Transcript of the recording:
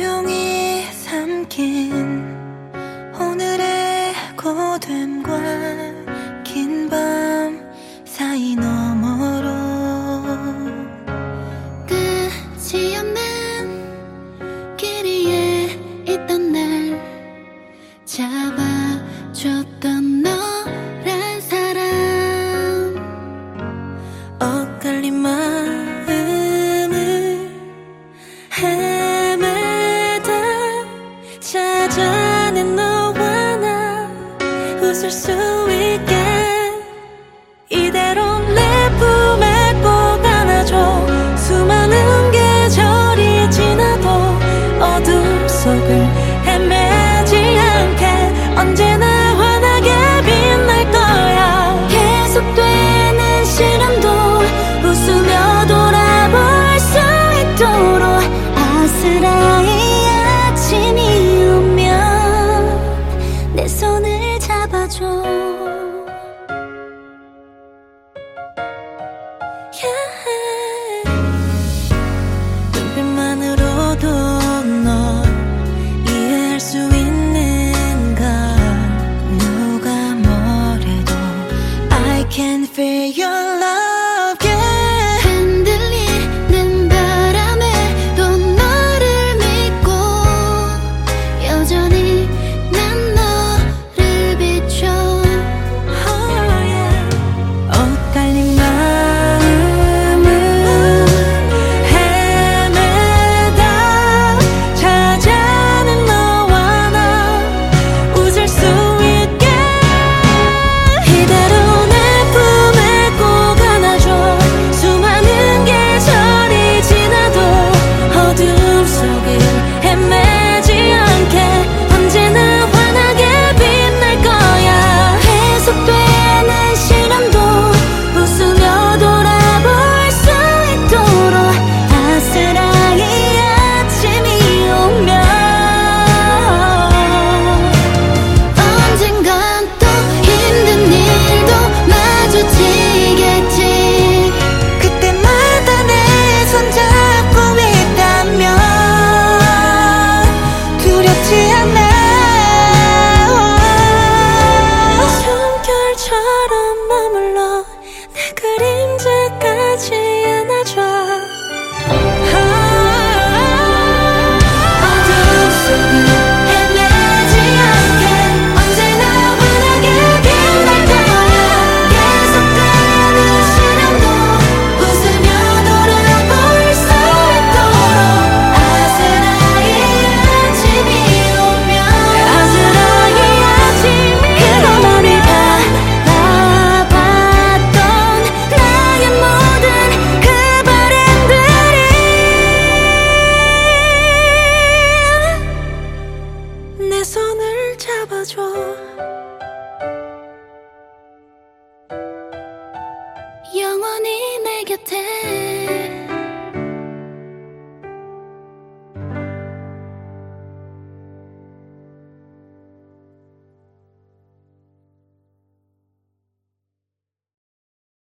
조용히 삼킨 오늘의 고됨과 긴 밤 사이 너머로 끝이 없는 길 위에 있던 날 잡아줬던 너란 사람 엇갈린 마음을 헤매다 찾아낸 너와 나 웃을 수 있게 이대로 내 품에 꼭 안아줘 수많은 계절이 지나도 어둠 속을 헤매지 않게 언제나 환하게 빛날 거야 계속되는 시간도 웃으며 돌아볼 수 있도록 아스라이